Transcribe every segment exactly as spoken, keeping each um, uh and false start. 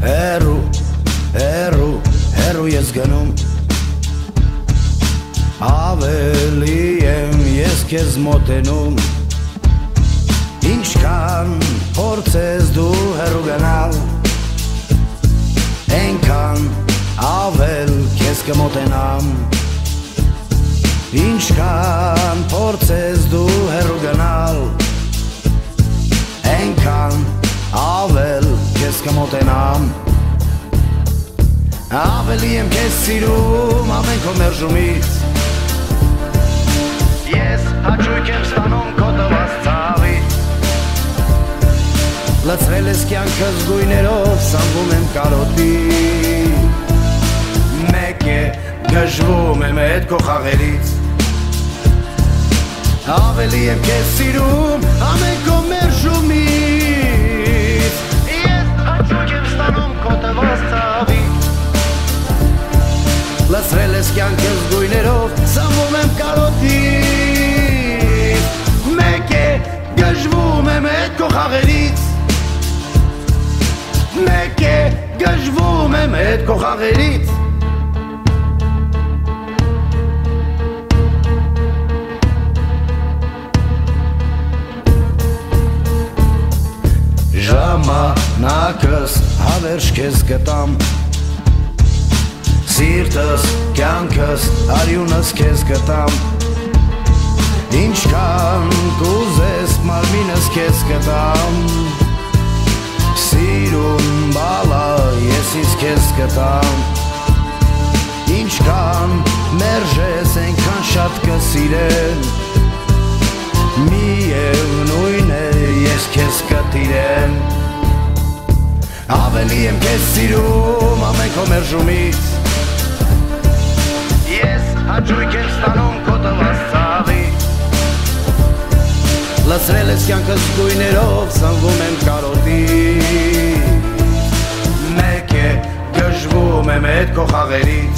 Հերու, հերու, հերու ես գնում Ավելի եմ ես քեզ մոտենում Ինչքան փորձես դու հերու գնալ Այնքան ավել քեզ կմոտենամ Ինչքան փորձես դու հերու գնալ Այնքան ավել քեզ կմոտենամ Ավելի եմ քեզ սիրում ամեն քո մերժումից Ես հաճույք եմ ստանում քո տված ցավից Լցրել ես կյանքս գույներով սանվում եմ կարոտի Մեկ է գժվում եմ այդ քո խաղերից Ավելի եմ քեզ սիրում ամեն քո մերժումից Ես հաճույք եմ ստանում քո տված ցավից Լցրել ես կյանքս գույներով սանվում եմ կարոտից Մեկ է գժվում եմ այդ քո խաղերից Մեկ է գժվում եմ այդ քո խաղերից Ժամանակս հավերժ քեզ գտամ Սիրտս, կյանքս, արյունս քեզ գտամ Ինչքան կուզես մարմինս քեզ գտամ Սիրում բալա ես ինձ քեզ գտամ Ինչքան մերժես այնքան շատ կսիրեմ Միևնույն է ես քեզ կտիրեմ Ավելի եմ քեզ սիրում ամեն քո մերժումից Ես հաճույք եմ ստանում քո տված ցավից Լցրել ես կյանքս գույներով սնվում եմ կարոտից Մեկ է գժվում եմ այդ քո խաղերից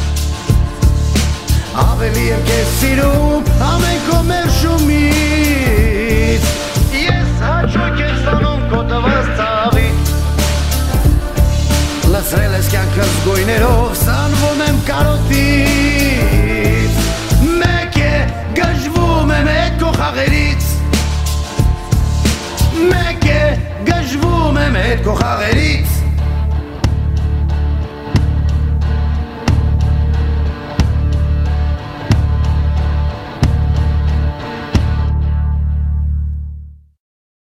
Ավելի եմ քեզ սիրում ամեն քո մերժումից Ես հաճույք եմ ստանում քո տված ցավից Լցրել ես կյանքս գույներով սնվում եմ կարոտից Մեկ է գժվում եմ այդ քո խաղերից Մեկ է գժվում եմ այդ քո խաղերից